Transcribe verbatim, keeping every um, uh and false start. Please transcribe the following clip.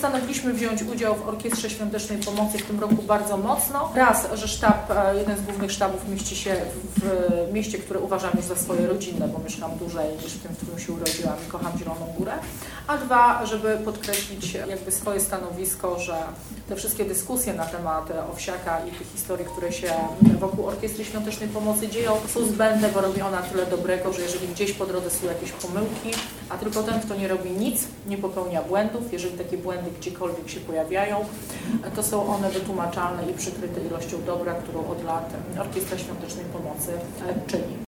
postanowiliśmy wziąć udział w Orkiestrze Świątecznej Pomocy w tym roku bardzo mocno. Raz, że sztab, jeden z głównych sztabów mieści się w mieście, które uważam już za swoje rodzinne, bo mieszkam dłużej niż w tym, w którym się urodziłam i kocham Zieloną Górę. A dwa, żeby podkreślić jakby swoje stanowisko, że te wszystkie dyskusje na temat Owsiaka i tych historii, które się wokół Orkiestry Świątecznej Pomocy dzieją, są zbędne, bo robi ona tyle dobrego, że jeżeli gdzieś po drodze są jakieś pomyłki, a tylko ten, kto nie robi nic, nie popełnia błędów, jeżeli takie błędy gdziekolwiek się pojawiają, to są one wytłumaczalne i przykryte ilością dobra, którą od lat Orkiestra Świątecznej Pomocy czyni.